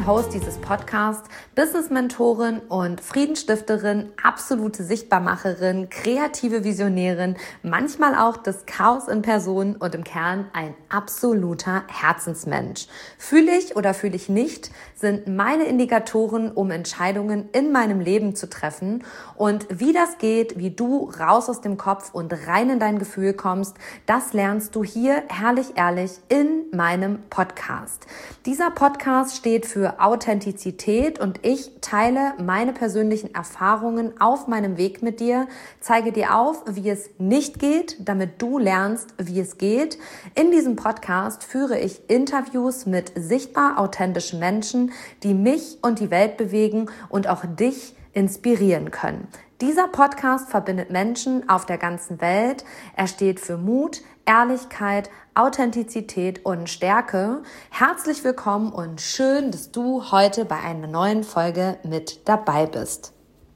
Host dieses Podcasts, Business-Mentorin und Friedensstifterin, absolute Sichtbarmacherin, kreative Visionärin, manchmal auch das Chaos in Person und im Kern ein absoluter Herzensmensch. Fühle ich oder fühle ich nicht, sind meine Indikatoren, um Entscheidungen in meinem Leben zu treffen. Und wie das geht, wie du raus aus dem Kopf und rein in dein Gefühl kommst, das lernst du hier herrlich ehrlich in meinem Podcast. Dieser Podcast steht für Authentizität und ich teile meine persönlichen Erfahrungen auf meinem Weg mit dir, zeige dir auf, wie es nicht geht, damit du lernst, wie es geht. In diesem Podcast führe ich Interviews mit sichtbar authentischen Menschen, die mich und die Welt bewegen und auch dich inspirieren können. Dieser Podcast verbindet Menschen auf der ganzen Welt. Er steht für Mut, Ehrlichkeit, Authentizität und Stärke. Herzlich willkommen und schön, dass du heute bei einer neuen Folge mit dabei bist.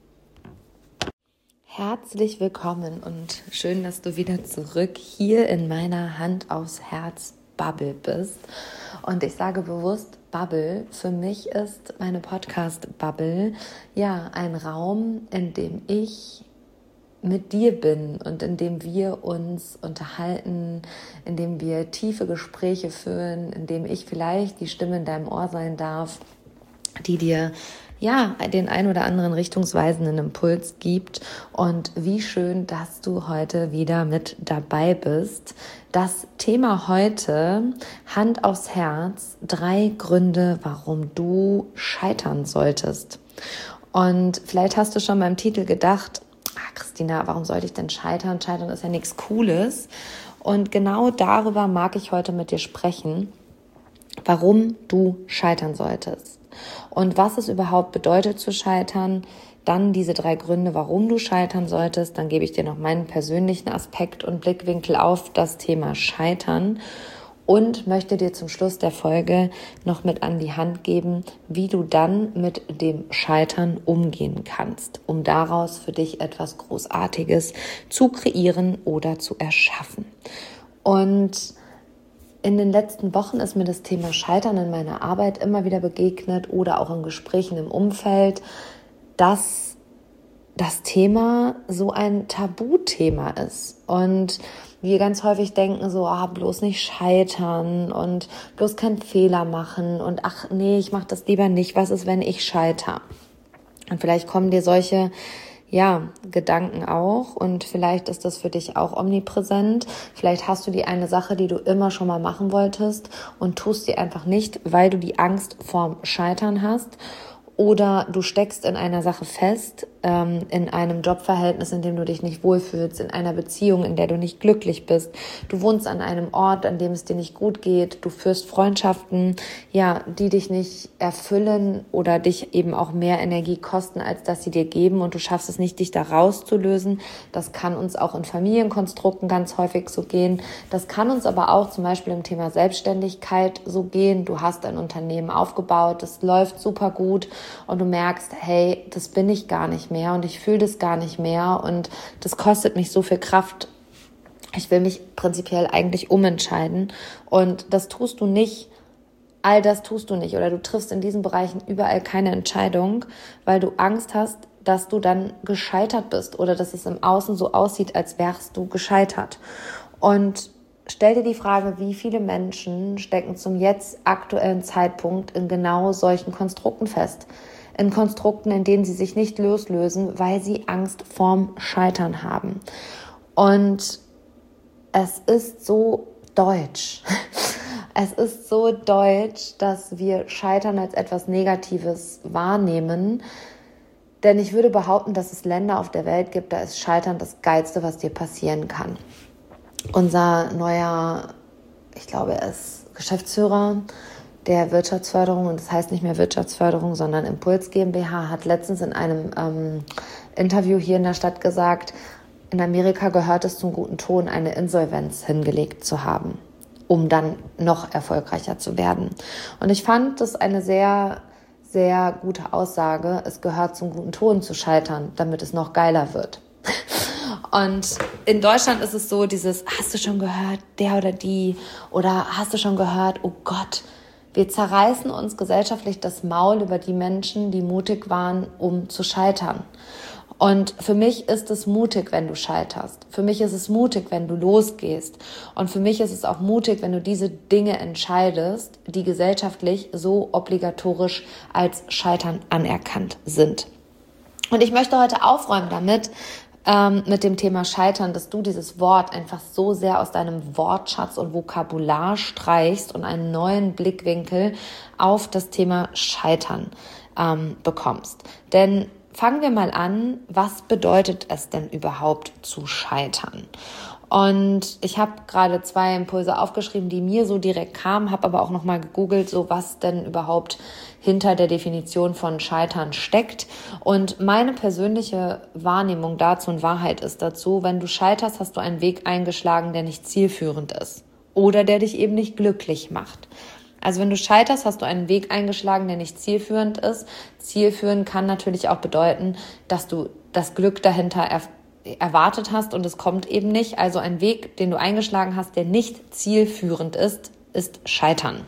Herzlich willkommen und schön, dass du wieder zurück hier in meiner Hand aufs Herz Bubble bist. Und ich sage bewusst Bubble. Für mich ist meine Podcast-Bubble ja ein Raum, in dem ich mit dir bin und in dem wir uns unterhalten, in dem wir tiefe Gespräche führen, in dem ich vielleicht die Stimme in deinem Ohr sein darf, die dir ja den ein oder anderen richtungsweisenden Impuls gibt. Und wie schön, dass du heute wieder mit dabei bist. Das Thema heute, Hand aufs Herz, 3 Gründe, warum du scheitern solltest. Und vielleicht hast du schon beim Titel gedacht, Christina, warum sollte ich denn scheitern? Scheitern ist ja nichts Cooles. Und genau darüber mag ich heute mit dir sprechen, warum du scheitern solltest. Und was es überhaupt bedeutet zu scheitern, dann diese 3 Gründe, warum du scheitern solltest. Dann gebe ich dir noch meinen persönlichen Aspekt und Blickwinkel auf das Thema Scheitern und möchte dir zum Schluss der Folge noch mit an die Hand geben, wie du dann mit dem Scheitern umgehen kannst, um daraus für dich etwas Großartiges zu kreieren oder zu erschaffen. Und in den letzten Wochen ist mir das Thema Scheitern in meiner Arbeit immer wieder begegnet oder auch in Gesprächen im Umfeld, dass das Thema so ein Tabuthema ist und wir ganz häufig denken so, bloß nicht scheitern und bloß keinen Fehler machen und ach nee, ich mache das lieber nicht, was ist, wenn ich scheitere? Und vielleicht kommen dir solche Gedanken auch und vielleicht ist das für dich auch omnipräsent. Vielleicht hast du die eine Sache, die du immer schon mal machen wolltest und tust sie einfach nicht, weil du die Angst vorm Scheitern hast. Oder du steckst in einer Sache fest, in einem Jobverhältnis, in dem du dich nicht wohlfühlst, in einer Beziehung, in der du nicht glücklich bist. Du wohnst an einem Ort, an dem es dir nicht gut geht. Du führst Freundschaften, die dich nicht erfüllen oder dich eben auch mehr Energie kosten, als dass sie dir geben. Und du schaffst es nicht, dich da rauszulösen. Das kann uns auch in Familienkonstrukten ganz häufig so gehen. Das kann uns aber auch zum Beispiel im Thema Selbstständigkeit so gehen. Du hast ein Unternehmen aufgebaut, das läuft super gut. Und du merkst, hey, das bin ich gar nicht mehr und ich fühle das gar nicht mehr und das kostet mich so viel Kraft. Ich will mich prinzipiell eigentlich umentscheiden und das tust du nicht. All das tust du nicht oder du triffst in diesen Bereichen überall keine Entscheidung, weil du Angst hast, dass du dann gescheitert bist oder dass es im Außen so aussieht, als wärst du gescheitert. Und stell dir die Frage, wie viele Menschen stecken zum jetzt aktuellen Zeitpunkt in genau solchen Konstrukten fest. In Konstrukten, in denen sie sich nicht loslösen, weil sie Angst vorm Scheitern haben. Und es ist so deutsch. Es ist so deutsch, dass wir Scheitern als etwas Negatives wahrnehmen. Denn ich würde behaupten, dass es Länder auf der Welt gibt, da ist Scheitern das Geilste, was dir passieren kann. Unser neuer, ich glaube, er ist Geschäftsführer der Wirtschaftsförderung und das heißt nicht mehr Wirtschaftsförderung, sondern Impuls GmbH, hat letztens in einem Interview hier in der Stadt gesagt, in Amerika gehört es zum guten Ton, eine Insolvenz hingelegt zu haben, um dann noch erfolgreicher zu werden. Und ich fand das eine sehr, sehr gute Aussage. Es gehört zum guten Ton zu scheitern, damit es noch geiler wird. Und in Deutschland ist es so, hast du schon gehört, der oder die, oder hast du schon gehört, oh Gott, Wir zerreißen uns gesellschaftlich das Maul über die Menschen, die mutig waren, um zu scheitern. Und für mich ist es mutig, wenn du scheiterst. Für mich ist es mutig, wenn du losgehst. Und für mich ist es auch mutig, wenn du diese Dinge entscheidest, die gesellschaftlich so obligatorisch als Scheitern anerkannt sind. Und ich möchte heute aufräumen damit, mit dem Thema Scheitern, dass du dieses Wort einfach so sehr aus deinem Wortschatz und Vokabular streichst und einen neuen Blickwinkel auf das Thema Scheitern bekommst. Denn fangen wir mal an, was bedeutet es denn überhaupt zu scheitern? Und ich habe gerade 2 Impulse aufgeschrieben, die mir so direkt kamen, habe aber auch nochmal gegoogelt, so was denn überhaupt hinter der Definition von Scheitern steckt. Und meine persönliche Wahrnehmung dazu und Wahrheit ist dazu, wenn du scheiterst, hast du einen Weg eingeschlagen, der nicht zielführend ist oder der dich eben nicht glücklich macht. Also wenn du scheiterst, hast du einen Weg eingeschlagen, der nicht zielführend ist. Zielführend kann natürlich auch bedeuten, dass du das Glück dahinter erwartet hast und es kommt eben nicht. Also ein Weg, den du eingeschlagen hast, der nicht zielführend ist, ist Scheitern.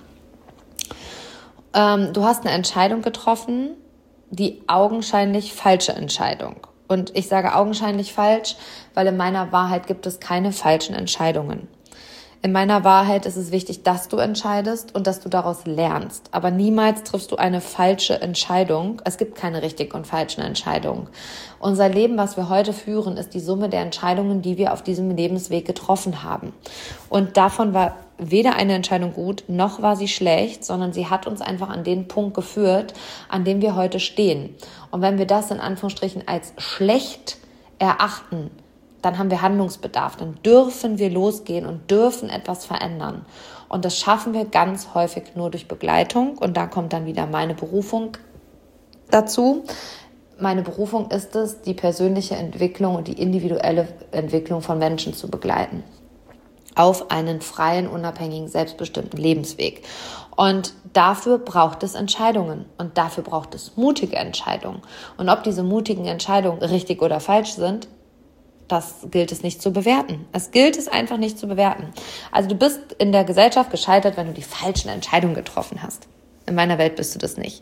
Du hast eine Entscheidung getroffen, die augenscheinlich falsche Entscheidung. Und ich sage augenscheinlich falsch, weil in meiner Wahrheit gibt es keine falschen Entscheidungen. In meiner Wahrheit ist es wichtig, dass du entscheidest und dass du daraus lernst. Aber niemals triffst du eine falsche Entscheidung. Es gibt keine richtig und falschen Entscheidungen. Unser Leben, was wir heute führen, ist die Summe der Entscheidungen, die wir auf diesem Lebensweg getroffen haben. Und davon war weder eine Entscheidung gut, noch war sie schlecht, sondern sie hat uns einfach an den Punkt geführt, an dem wir heute stehen. Und wenn wir das in Anführungsstrichen als schlecht erachten, dann haben wir Handlungsbedarf, dann dürfen wir losgehen und dürfen etwas verändern. Und das schaffen wir ganz häufig nur durch Begleitung. Und da kommt dann wieder meine Berufung dazu. Meine Berufung ist es, die persönliche Entwicklung und die individuelle Entwicklung von Menschen zu begleiten. Auf einen freien, unabhängigen, selbstbestimmten Lebensweg. Und dafür braucht es Entscheidungen. Und dafür braucht es mutige Entscheidungen. Und ob diese mutigen Entscheidungen richtig oder falsch sind, das gilt es nicht zu bewerten. Es gilt es einfach nicht zu bewerten. Also du bist in der Gesellschaft gescheitert, wenn du die falschen Entscheidungen getroffen hast. In meiner Welt bist du das nicht.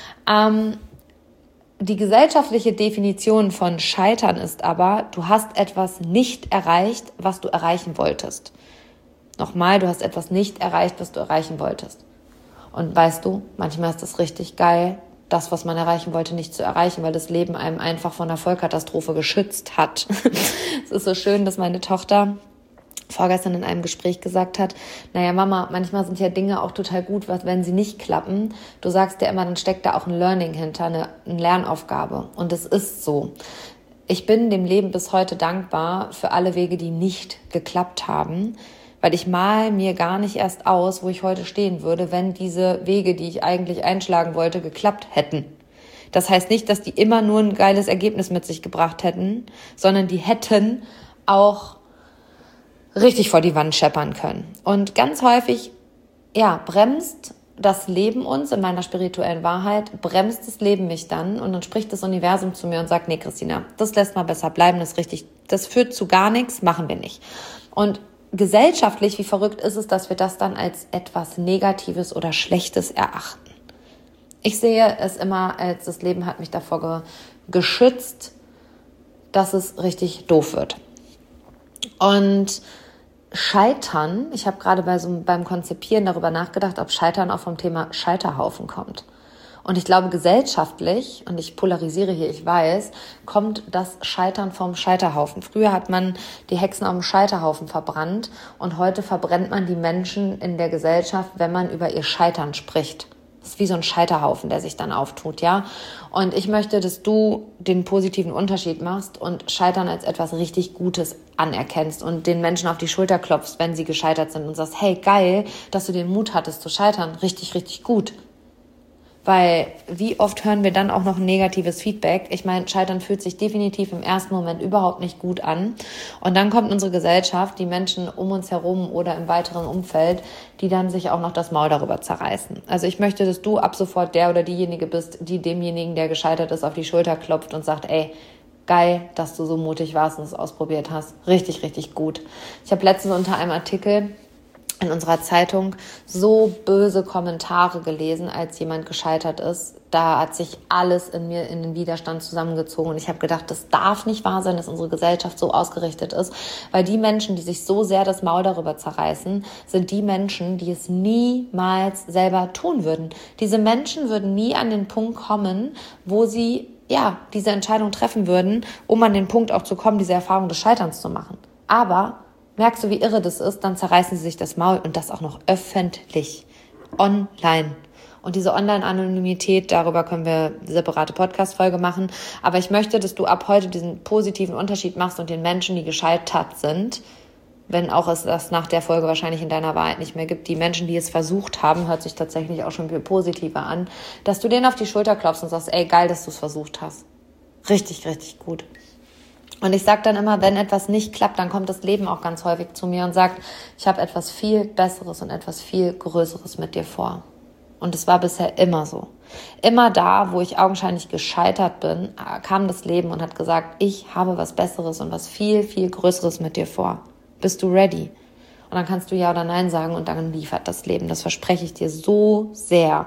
Die gesellschaftliche Definition von Scheitern ist aber, du hast etwas nicht erreicht, was du erreichen wolltest. Nochmal, du hast etwas nicht erreicht, was du erreichen wolltest. Und weißt du, manchmal ist es richtig geil, das, was man erreichen wollte, nicht zu erreichen, weil das Leben einem einfach von einer Vollkatastrophe geschützt hat. Es ist so schön, dass meine Tochter vorgestern in einem Gespräch gesagt hat, naja Mama, manchmal sind ja Dinge auch total gut, wenn sie nicht klappen. Du sagst ja immer, dann steckt da auch ein Learning hinter, eine Lernaufgabe. Und es ist so. Ich bin dem Leben bis heute dankbar für alle Wege, die nicht geklappt haben, weil ich mal mir gar nicht erst aus, wo ich heute stehen würde, wenn diese Wege, die ich eigentlich einschlagen wollte, geklappt hätten. Das heißt nicht, dass die immer nur ein geiles Ergebnis mit sich gebracht hätten, sondern die hätten auch richtig vor die Wand scheppern können. Und ganz häufig, bremst das Leben uns, in meiner spirituellen Wahrheit, bremst das Leben mich dann und dann spricht das Universum zu mir und sagt, nee Christina, das lässt mal besser bleiben, das ist richtig, das führt zu gar nichts, machen wir nicht. Und gesellschaftlich, wie verrückt ist es, dass wir das dann als etwas Negatives oder Schlechtes erachten. Ich sehe es immer als, das Leben hat mich davor geschützt, dass es richtig doof wird. Und Scheitern, ich habe gerade beim Konzipieren darüber nachgedacht, ob Scheitern auch vom Thema Scheiterhaufen kommt. Und ich glaube, gesellschaftlich, und ich polarisiere hier, ich weiß, kommt das Scheitern vom Scheiterhaufen. Früher hat man die Hexen auf dem Scheiterhaufen verbrannt und heute verbrennt man die Menschen in der Gesellschaft, wenn man über ihr Scheitern spricht. Das ist wie so ein Scheiterhaufen, der sich dann auftut, ja. Und ich möchte, dass du den positiven Unterschied machst und Scheitern als etwas richtig Gutes anerkennst und den Menschen auf die Schulter klopfst, wenn sie gescheitert sind und sagst, hey, geil, dass du den Mut hattest zu scheitern. Richtig, richtig gut. Weil wie oft hören wir dann auch noch ein negatives Feedback? Ich meine, Scheitern fühlt sich definitiv im ersten Moment überhaupt nicht gut an. Und dann kommt unsere Gesellschaft, die Menschen um uns herum oder im weiteren Umfeld, die dann sich auch noch das Maul darüber zerreißen. Also ich möchte, dass du ab sofort der oder diejenige bist, die demjenigen, der gescheitert ist, auf die Schulter klopft und sagt, ey, geil, dass du so mutig warst und es ausprobiert hast. Richtig, richtig gut. Ich habe letztens unter einem Artikel in unserer Zeitung so böse Kommentare gelesen, als jemand gescheitert ist. Da hat sich alles in mir in den Widerstand zusammengezogen und ich habe gedacht, das darf nicht wahr sein, dass unsere Gesellschaft so ausgerichtet ist, weil die Menschen, die sich so sehr das Maul darüber zerreißen, sind die Menschen, die es niemals selber tun würden. Diese Menschen würden nie an den Punkt kommen, wo sie diese Entscheidung treffen würden, um an den Punkt auch zu kommen, diese Erfahrung des Scheiterns zu machen. Aber merkst du, wie irre das ist? Dann zerreißen sie sich das Maul und das auch noch öffentlich, online. Und diese Online-Anonymität, darüber können wir eine separate Podcast-Folge machen. Aber ich möchte, dass du ab heute diesen positiven Unterschied machst und den Menschen, die gescheitert sind, wenn auch es das nach der Folge wahrscheinlich in deiner Wahrheit nicht mehr gibt, die Menschen, die es versucht haben, hört sich tatsächlich auch schon viel positiver an, dass du denen auf die Schulter klopfst und sagst, ey, geil, dass du es versucht hast. Richtig, richtig gut. Und ich sage dann immer, wenn etwas nicht klappt, dann kommt das Leben auch ganz häufig zu mir und sagt, ich habe etwas viel Besseres und etwas viel Größeres mit dir vor. Und es war bisher immer so. Immer da, wo ich augenscheinlich gescheitert bin, kam das Leben und hat gesagt, ich habe was Besseres und was viel, viel Größeres mit dir vor. Bist du ready? Und dann kannst du Ja oder Nein sagen und dann liefert das Leben. Das verspreche ich dir so sehr.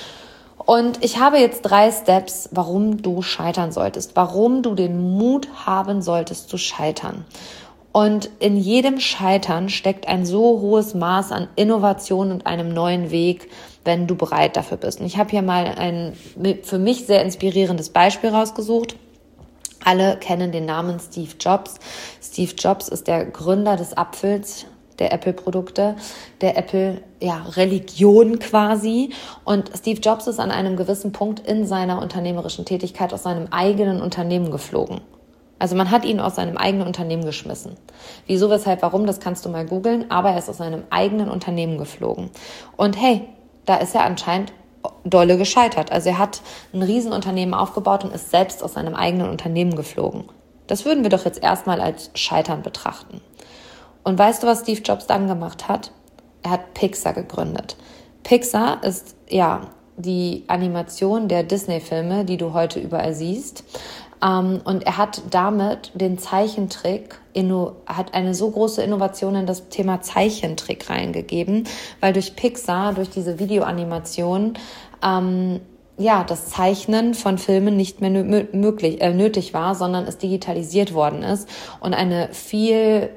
Und ich habe jetzt 3 Steps, warum du scheitern solltest, warum du den Mut haben solltest zu scheitern. Und in jedem Scheitern steckt ein so hohes Maß an Innovation und einem neuen Weg, wenn du bereit dafür bist. Und ich habe hier mal ein für mich sehr inspirierendes Beispiel rausgesucht. Alle kennen den Namen Steve Jobs. Steve Jobs ist der Gründer des Apfels, der Apple-Produkte, der Apple-Religion quasi. Und Steve Jobs ist an einem gewissen Punkt in seiner unternehmerischen Tätigkeit aus seinem eigenen Unternehmen geflogen. Also man hat ihn aus seinem eigenen Unternehmen geschmissen. Wieso, weshalb, warum, das kannst du mal googeln. Aber er ist aus seinem eigenen Unternehmen geflogen. Und hey, da ist er anscheinend dolle gescheitert. Also er hat ein Riesenunternehmen aufgebaut und ist selbst aus seinem eigenen Unternehmen geflogen. Das würden wir doch jetzt erstmal als Scheitern betrachten. Und weißt du, was Steve Jobs dann gemacht hat? Er hat Pixar gegründet. Pixar ist die Animation der Disney-Filme, die du heute überall siehst. Und er hat damit den Zeichentrick, hat eine so große Innovation in das Thema Zeichentrick reingegeben, weil durch Pixar, durch diese Videoanimation, das Zeichnen von Filmen nicht mehr nötig war, sondern es digitalisiert worden ist und ein viel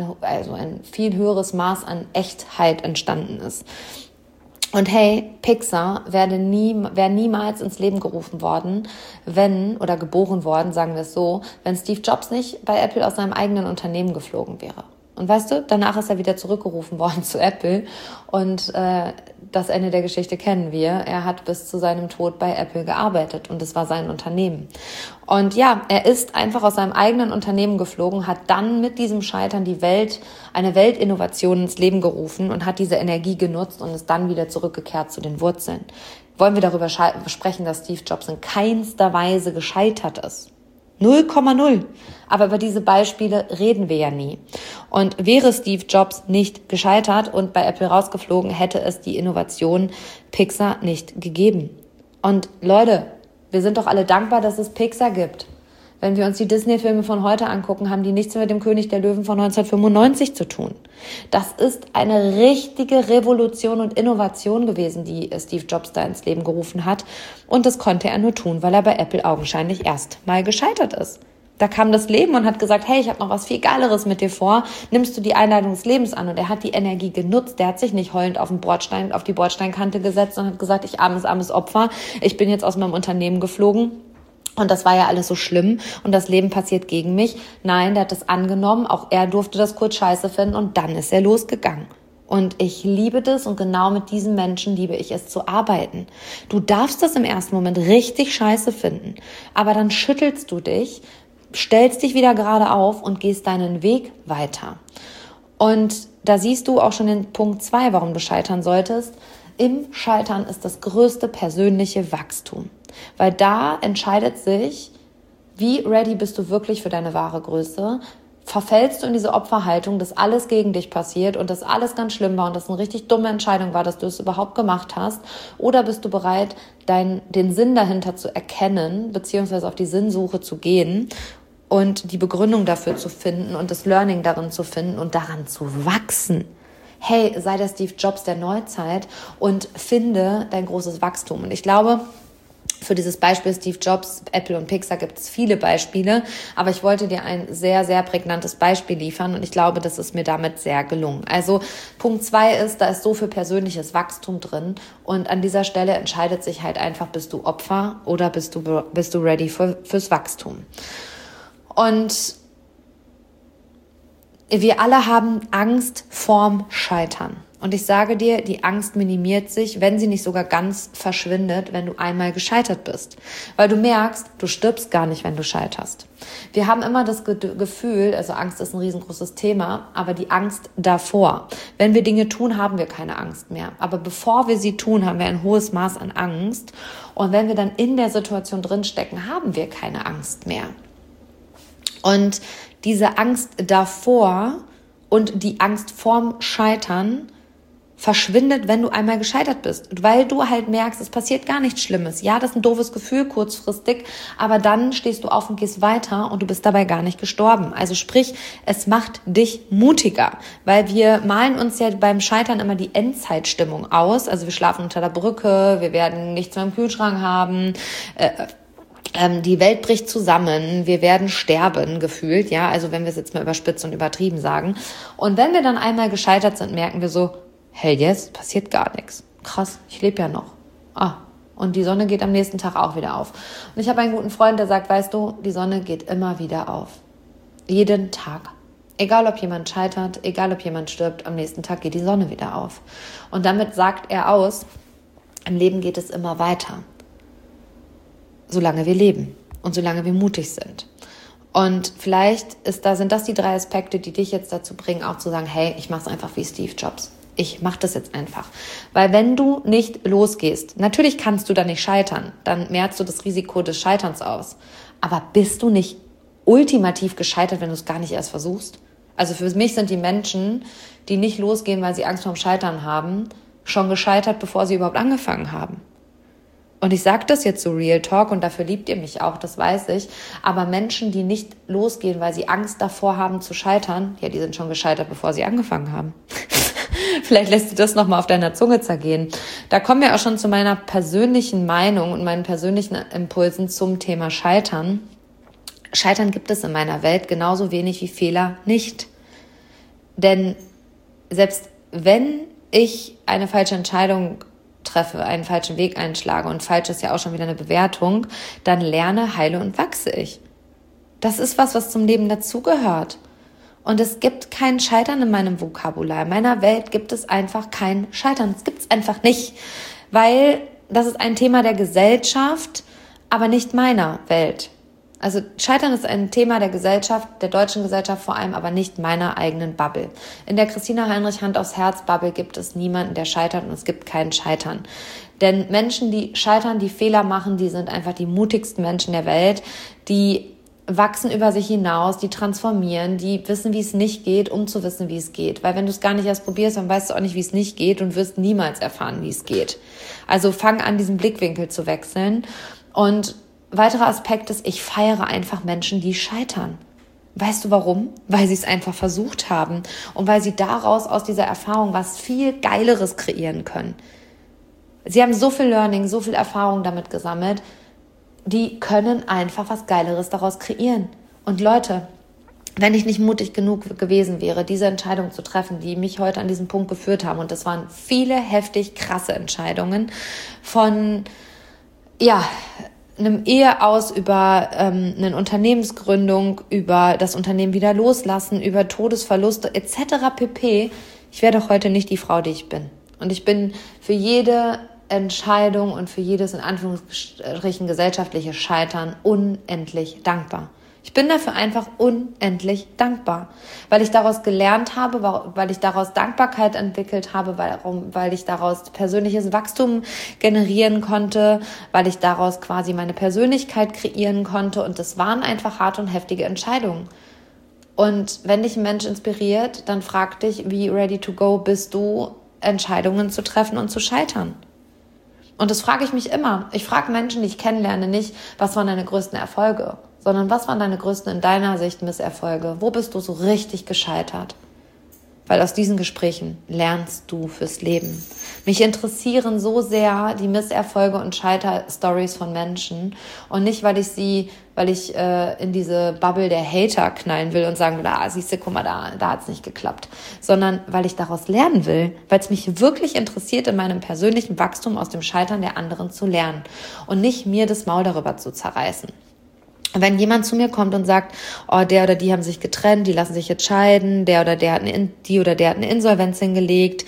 höheres Maß an Echtheit entstanden ist. Und hey, Pixar wäre niemals ins Leben gerufen worden, geboren worden, sagen wir es so, wenn Steve Jobs nicht bei Apple aus seinem eigenen Unternehmen geflogen wäre. Und weißt du, danach ist er wieder zurückgerufen worden zu Apple und das Ende der Geschichte kennen wir. Er hat bis zu seinem Tod bei Apple gearbeitet und es war sein Unternehmen. Und er ist einfach aus seinem eigenen Unternehmen geflogen, hat dann mit diesem Scheitern eine Weltinnovation ins Leben gerufen und hat diese Energie genutzt und ist dann wieder zurückgekehrt zu den Wurzeln. Wollen wir darüber sprechen, dass Steve Jobs in keinster Weise gescheitert ist? 0,0. Aber über diese Beispiele reden wir ja nie. Und wäre Steve Jobs nicht gescheitert und bei Apple rausgeflogen, hätte es die Innovation Pixar nicht gegeben. Und Leute, wir sind doch alle dankbar, dass es Pixar gibt. Wenn wir uns die Disney-Filme von heute angucken, haben die nichts mit dem König der Löwen von 1995 zu tun. Das ist eine richtige Revolution und Innovation gewesen, die Steve Jobs da ins Leben gerufen hat. Und das konnte er nur tun, weil er bei Apple augenscheinlich erst mal gescheitert ist. Da kam das Leben und hat gesagt, hey, ich habe noch was viel Geileres mit dir vor. Nimmst du die Einladung des Lebens an? Und er hat die Energie genutzt. Der hat sich nicht heulend auf die Bordsteinkante gesetzt und hat gesagt, ich armes Opfer. Ich bin jetzt aus meinem Unternehmen geflogen. Und das war ja alles so schlimm und das Leben passiert gegen mich. Nein, der hat das angenommen. Auch er durfte das kurz scheiße finden und dann ist er losgegangen. Und ich liebe das und genau mit diesen Menschen liebe ich es zu arbeiten. Du darfst das im ersten Moment richtig scheiße finden, aber dann schüttelst du dich, stellst dich wieder gerade auf und gehst deinen Weg weiter. Und da siehst du auch schon den Punkt 2, warum du scheitern solltest. Im Scheitern ist das größte persönliche Wachstum. Weil da entscheidet sich, wie ready bist du wirklich für deine wahre Größe. Verfällst du in diese Opferhaltung, dass alles gegen dich passiert und dass alles ganz schlimm war und das eine richtig dumme Entscheidung war, dass du es überhaupt gemacht hast? Oder bist du bereit, den Sinn dahinter zu erkennen, beziehungsweise auf die Sinnsuche zu gehen und die Begründung dafür zu finden und das Learning darin zu finden und daran zu wachsen? hey, sei der Steve Jobs der Neuzeit und finde dein großes Wachstum. Und ich glaube, für dieses Beispiel Steve Jobs, Apple und Pixar gibt es viele Beispiele, aber ich wollte dir ein sehr, sehr prägnantes Beispiel liefern und ich glaube, das ist mir damit sehr gelungen. Also Punkt 2 ist, da ist so viel persönliches Wachstum drin und an dieser Stelle entscheidet sich halt einfach, bist du Opfer oder bist du ready fürs Wachstum. Und wir alle haben Angst vorm Scheitern. Und ich sage dir, die Angst minimiert sich, wenn sie nicht sogar ganz verschwindet, wenn du einmal gescheitert bist. Weil du merkst, du stirbst gar nicht, wenn du scheiterst. Wir haben immer das Gefühl, also Angst ist ein riesengroßes Thema, aber die Angst davor. Wenn wir Dinge tun, haben wir keine Angst mehr. Aber bevor wir sie tun, haben wir ein hohes Maß an Angst. Und wenn wir dann in der Situation drinstecken, haben wir keine Angst mehr. Und diese Angst davor und die Angst vorm Scheitern verschwindet, wenn du einmal gescheitert bist, weil du halt merkst, es passiert gar nichts Schlimmes. Ja, das ist ein doofes Gefühl, kurzfristig, aber dann stehst du auf und gehst weiter und du bist dabei gar nicht gestorben. Also sprich, es macht dich mutiger, weil wir malen uns ja beim Scheitern immer die Endzeitstimmung aus. Also wir schlafen unter der Brücke, wir werden nichts mehr im Kühlschrank haben, die Welt bricht zusammen, wir werden sterben gefühlt, ja, also wenn wir es jetzt mal überspitzt und übertrieben sagen. Und wenn wir dann einmal gescheitert sind, merken wir so, hey, jetzt passiert gar nichts. Krass, ich lebe ja noch. Und die Sonne geht am nächsten Tag auch wieder auf. Und ich habe einen guten Freund, der sagt, weißt du, die Sonne geht immer wieder auf. Jeden Tag. Egal, ob jemand scheitert, egal, ob jemand stirbt, am nächsten Tag geht die Sonne wieder auf. Und damit sagt er aus, im Leben geht es immer weiter. Solange wir leben und solange wir mutig sind. Und vielleicht sind das die 3 Aspekte, die dich jetzt dazu bringen, auch zu sagen, hey, ich mache es einfach wie Steve Jobs. Ich mache das jetzt einfach. Weil wenn du nicht losgehst, natürlich kannst du da nicht scheitern, dann merkst du das Risiko des Scheiterns aus. Aber bist du nicht ultimativ gescheitert, wenn du es gar nicht erst versuchst? Also für mich sind die Menschen, die nicht losgehen, weil sie Angst vorm Scheitern haben, schon gescheitert, bevor sie überhaupt angefangen haben. Und ich sage das jetzt so Real Talk und dafür liebt ihr mich auch, das weiß ich. Aber Menschen, die nicht losgehen, weil sie Angst davor haben zu scheitern, ja, die sind schon gescheitert, bevor sie angefangen haben. Vielleicht lässt du das nochmal auf deiner Zunge zergehen. Da kommen wir auch schon zu meiner persönlichen Meinung und meinen persönlichen Impulsen zum Thema Scheitern. Scheitern gibt es in meiner Welt genauso wenig wie Fehler nicht. Denn selbst wenn ich eine falsche Entscheidung treffe, einen falschen Weg einschlage und falsch ist ja auch schon wieder eine Bewertung, dann lerne, heile und wachse ich. Das ist was zum Leben dazugehört. Und es gibt kein Scheitern in meinem Vokabular. In meiner Welt gibt es einfach kein Scheitern. Es gibt es einfach nicht, weil das ist ein Thema der Gesellschaft, aber nicht meiner Welt. Also Scheitern ist ein Thema der Gesellschaft, der deutschen Gesellschaft vor allem, aber nicht meiner eigenen Bubble. In der Christina Heinrich Hand aufs Herz Bubble gibt es niemanden, der scheitert und es gibt kein Scheitern. Denn Menschen, die scheitern, die Fehler machen, die sind einfach die mutigsten Menschen der Welt, die wachsen über sich hinaus, die transformieren, die wissen, wie es nicht geht, um zu wissen, wie es geht. Weil wenn du es gar nicht erst probierst, dann weißt du auch nicht, wie es nicht geht und wirst niemals erfahren, wie es geht. Also fang an, diesen Blickwinkel zu wechseln. Und weiterer Aspekt ist, ich feiere einfach Menschen, die scheitern. Weißt du warum? Weil sie es einfach versucht haben und weil sie daraus, aus dieser Erfahrung, was viel Geileres kreieren können. Sie haben so viel Learning, so viel Erfahrung damit gesammelt, die können einfach was Geileres daraus kreieren. Und Leute, wenn ich nicht mutig genug gewesen wäre, diese Entscheidung zu treffen, die mich heute an diesen Punkt geführt haben, und das waren viele heftig krasse Entscheidungen von, einem Ehe aus über eine Unternehmensgründung, über das Unternehmen wieder loslassen, über Todesverluste etc. pp. Ich wäre doch heute nicht die Frau, die ich bin. Und ich bin für jede Entscheidung und für jedes in Anführungsstrichen gesellschaftliche Scheitern unendlich dankbar. Ich bin dafür einfach unendlich dankbar, weil ich daraus gelernt habe, weil ich daraus Dankbarkeit entwickelt habe, weil ich daraus persönliches Wachstum generieren konnte, weil ich daraus quasi meine Persönlichkeit kreieren konnte und das waren einfach harte und heftige Entscheidungen. Und wenn dich ein Mensch inspiriert, dann frag dich, wie ready to go bist du, Entscheidungen zu treffen und zu scheitern. Und das frage ich mich immer. Ich frage Menschen, die ich kennenlerne, nicht, was waren deine größten Erfolge, sondern was waren deine größten in deiner Sicht Misserfolge? Wo bist du so richtig gescheitert? Weil aus diesen Gesprächen lernst du fürs Leben. Mich interessieren so sehr die Misserfolge und Scheiter-Stories von Menschen und nicht, weil ich in diese Bubble der Hater knallen will und sagen will, siehst du, guck mal, da hat's nicht geklappt, sondern weil ich daraus lernen will, weil es mich wirklich interessiert, in meinem persönlichen Wachstum aus dem Scheitern der anderen zu lernen und nicht mir das Maul darüber zu zerreißen. Wenn jemand zu mir kommt und sagt, der oder die haben sich getrennt, die lassen sich jetzt scheiden, die oder der hat eine Insolvenz hingelegt,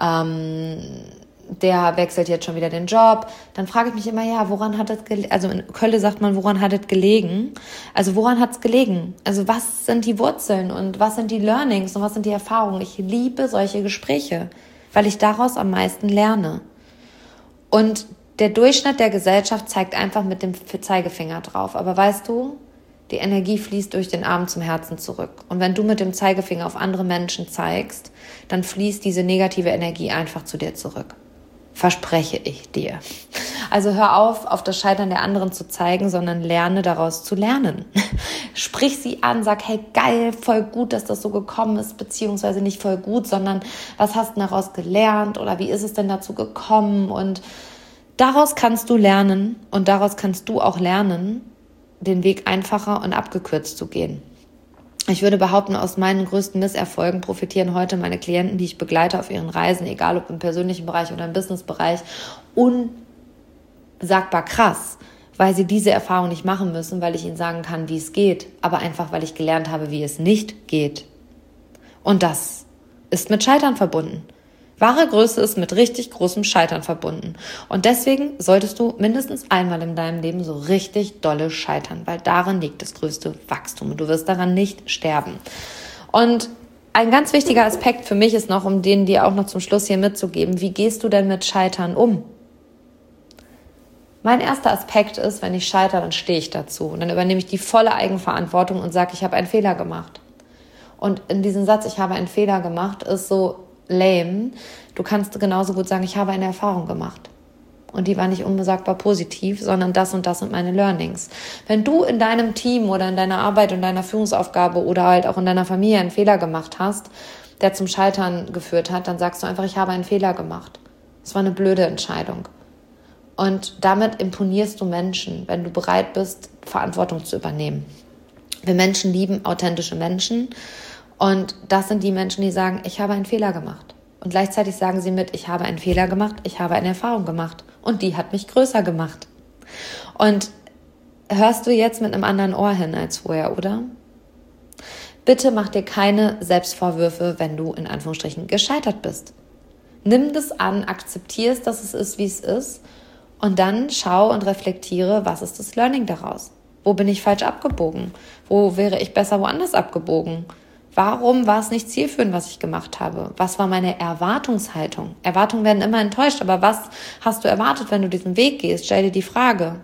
der wechselt jetzt schon wieder den Job, dann frage ich mich immer, woran hat es gelegen? Also in Köln sagt man, woran hat es gelegen? Also woran hat es gelegen? Also was sind die Wurzeln und was sind die Learnings und was sind die Erfahrungen? Ich liebe solche Gespräche, weil ich daraus am meisten lerne. Und der Durchschnitt der Gesellschaft zeigt einfach mit dem Zeigefinger drauf. Aber weißt du, die Energie fließt durch den Arm zum Herzen zurück. Und wenn du mit dem Zeigefinger auf andere Menschen zeigst, dann fließt diese negative Energie einfach zu dir zurück. Verspreche ich dir. Also hör auf das Scheitern der anderen zu zeigen, sondern lerne daraus zu lernen. Sprich sie an, sag, hey, geil, voll gut, dass das so gekommen ist, beziehungsweise nicht voll gut, sondern was hast du daraus gelernt oder wie ist es denn dazu gekommen? Und daraus kannst du lernen und daraus kannst du auch lernen, den Weg einfacher und abgekürzt zu gehen. Ich würde behaupten, aus meinen größten Misserfolgen profitieren heute meine Klienten, die ich begleite auf ihren Reisen, egal ob im persönlichen Bereich oder im Businessbereich, unsagbar krass, weil sie diese Erfahrung nicht machen müssen, weil ich ihnen sagen kann, wie es geht, aber einfach, weil ich gelernt habe, wie es nicht geht. Und das ist mit Scheitern verbunden. Wahre Größe ist mit richtig großem Scheitern verbunden. Und deswegen solltest du mindestens einmal in deinem Leben so richtig dolle scheitern, weil darin liegt das größte Wachstum und du wirst daran nicht sterben. Und ein ganz wichtiger Aspekt für mich ist noch, um den dir auch noch zum Schluss hier mitzugeben, wie gehst du denn mit Scheitern um? Mein erster Aspekt ist, wenn ich scheitere, dann stehe ich dazu. Und dann übernehme ich die volle Eigenverantwortung und sage, ich habe einen Fehler gemacht. Und in diesem Satz, ich habe einen Fehler gemacht, ist so lame. Du kannst genauso gut sagen, ich habe eine Erfahrung gemacht. Und die war nicht unbesagbar positiv, sondern das und das sind meine Learnings. Wenn du in deinem Team oder in deiner Arbeit und deiner Führungsaufgabe oder halt auch in deiner Familie einen Fehler gemacht hast, der zum Scheitern geführt hat, dann sagst du einfach, ich habe einen Fehler gemacht. Es war eine blöde Entscheidung. Und damit imponierst du Menschen, wenn du bereit bist, Verantwortung zu übernehmen. Wir Menschen lieben authentische Menschen. Und das sind die Menschen, die sagen, ich habe einen Fehler gemacht. Und gleichzeitig sagen sie mit, ich habe einen Fehler gemacht, ich habe eine Erfahrung gemacht. Und die hat mich größer gemacht. Und hörst du jetzt mit einem anderen Ohr hin als vorher, oder? Bitte mach dir keine Selbstvorwürfe, wenn du in Anführungsstrichen gescheitert bist. Nimm das an, akzeptier es, dass es ist, wie es ist. Und dann schau und reflektiere, was ist das Learning daraus? Wo bin ich falsch abgebogen? Wo wäre ich besser woanders abgebogen? Warum war es nicht zielführend, was ich gemacht habe? Was war meine Erwartungshaltung? Erwartungen werden immer enttäuscht, aber was hast du erwartet, wenn du diesen Weg gehst? Stell dir die Frage.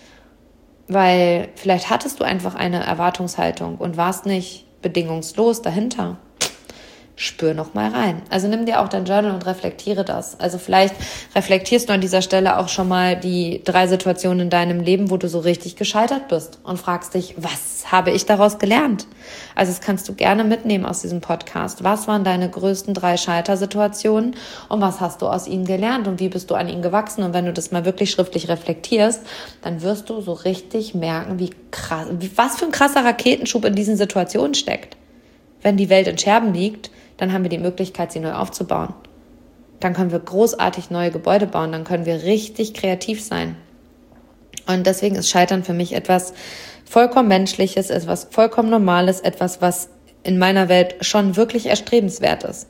Weil vielleicht hattest du einfach eine Erwartungshaltung und warst nicht bedingungslos dahinter. Spür noch mal rein. Also nimm dir auch dein Journal und reflektiere das. Also vielleicht reflektierst du an dieser Stelle auch schon mal die 3 Situationen in deinem Leben, wo du so richtig gescheitert bist und fragst dich, was habe ich daraus gelernt? Also das kannst du gerne mitnehmen aus diesem Podcast. Was waren deine größten 3 Scheitersituationen und was hast du aus ihnen gelernt und wie bist du an ihnen gewachsen? Und wenn du das mal wirklich schriftlich reflektierst, dann wirst du so richtig merken, wie krass, was für ein krasser Raketenschub in diesen Situationen steckt. Wenn die Welt in Scherben liegt, dann haben wir die Möglichkeit, sie neu aufzubauen. Dann können wir großartig neue Gebäude bauen, dann können wir richtig kreativ sein. Und deswegen ist Scheitern für mich etwas vollkommen Menschliches, etwas vollkommen Normales, etwas, was in meiner Welt schon wirklich erstrebenswert ist.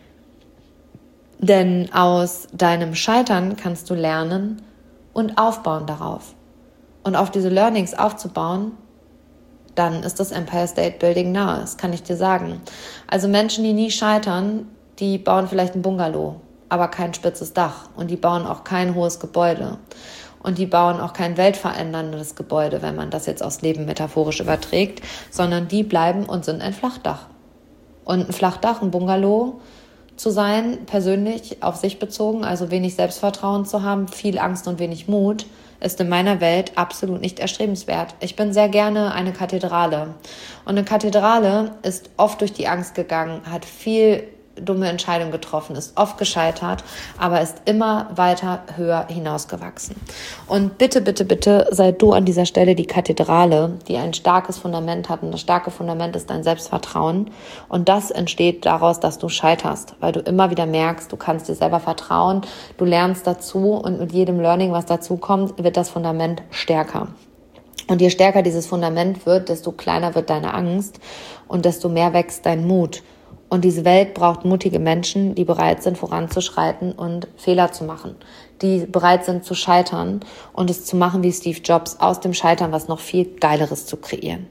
Denn aus deinem Scheitern kannst du lernen und aufbauen darauf. Und auf diese Learnings aufzubauen, dann ist das Empire State Building nahe, das kann ich dir sagen. Also Menschen, die nie scheitern, die bauen vielleicht ein Bungalow, aber kein spitzes Dach. Und die bauen auch kein hohes Gebäude. Und die bauen auch kein weltveränderndes Gebäude, wenn man das jetzt aufs Leben metaphorisch überträgt, sondern die bleiben und sind ein Flachdach. Und ein Flachdach, ein Bungalow zu sein, persönlich auf sich bezogen, also wenig Selbstvertrauen zu haben, viel Angst und wenig Mut, ist in meiner Welt absolut nicht erstrebenswert. Ich bin sehr gerne eine Kathedrale. Und eine Kathedrale ist oft durch die Angst gegangen, hat viel dumme Entscheidung getroffen, ist oft gescheitert, aber ist immer weiter höher hinausgewachsen. Und bitte, bitte, bitte sei du an dieser Stelle die Kathedrale, die ein starkes Fundament hat. Und das starke Fundament ist dein Selbstvertrauen. Und das entsteht daraus, dass du scheiterst, weil du immer wieder merkst, du kannst dir selber vertrauen, du lernst dazu und mit jedem Learning, was dazu kommt, wird das Fundament stärker. Und je stärker dieses Fundament wird, desto kleiner wird deine Angst und desto mehr wächst dein Mut. Und diese Welt braucht mutige Menschen, die bereit sind, voranzuschreiten und Fehler zu machen, die bereit sind zu scheitern und es zu machen wie Steve Jobs, aus dem Scheitern was noch viel Geileres zu kreieren.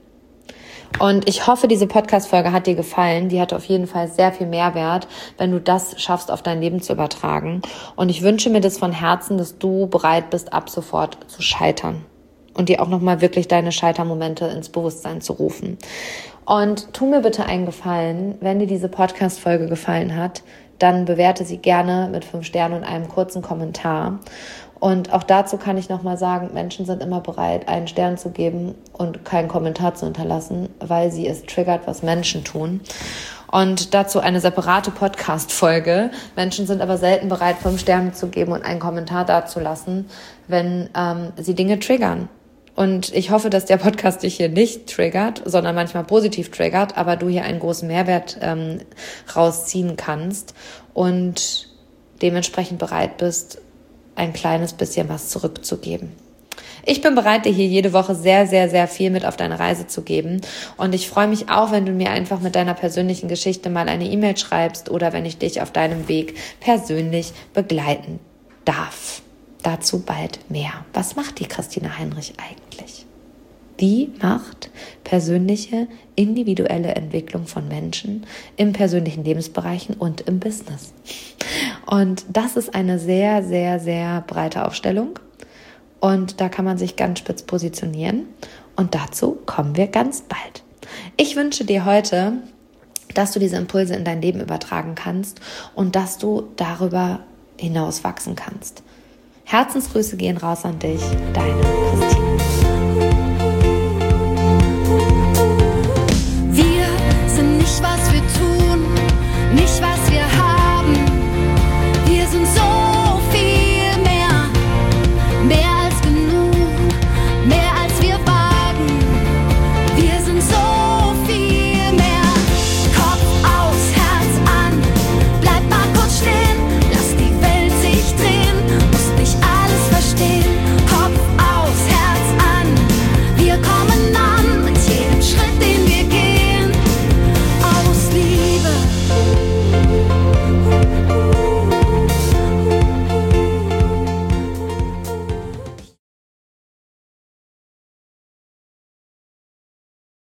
Und ich hoffe, diese Podcast-Folge hat dir gefallen. Die hatte auf jeden Fall sehr viel Mehrwert, wenn du das schaffst, auf dein Leben zu übertragen. Und ich wünsche mir das von Herzen, dass du bereit bist, ab sofort zu scheitern und dir auch nochmal wirklich deine Scheitermomente ins Bewusstsein zu rufen. Und tu mir bitte einen Gefallen, wenn dir diese Podcast-Folge gefallen hat, dann bewerte sie gerne mit 5 Sternen und einem kurzen Kommentar. Und auch dazu kann ich nochmal sagen, Menschen sind immer bereit, einen Stern zu geben und keinen Kommentar zu hinterlassen, weil sie es triggert, was Menschen tun. Und dazu eine separate Podcast-Folge. Menschen sind aber selten bereit, 5 Sterne zu geben und einen Kommentar dazulassen, wenn sie Dinge triggern. Und ich hoffe, dass der Podcast dich hier nicht triggert, sondern manchmal positiv triggert, aber du hier einen großen Mehrwert rausziehen kannst und dementsprechend bereit bist, ein kleines bisschen was zurückzugeben. Ich bin bereit, dir hier jede Woche sehr, sehr, sehr viel mit auf deine Reise zu geben. Und ich freue mich auch, wenn du mir einfach mit deiner persönlichen Geschichte mal eine E-Mail schreibst oder wenn ich dich auf deinem Weg persönlich begleiten darf. Dazu bald mehr. Was macht die Christina Heinrich eigentlich? Die macht persönliche, individuelle Entwicklung von Menschen in persönlichen Lebensbereichen und im Business. Und das ist eine sehr, sehr, sehr breite Aufstellung. Und da kann man sich ganz spitz positionieren. Und dazu kommen wir ganz bald. Ich wünsche dir heute, dass du diese Impulse in dein Leben übertragen kannst und dass du darüber hinaus wachsen kannst. Herzensgrüße gehen raus an dich, deine Christina.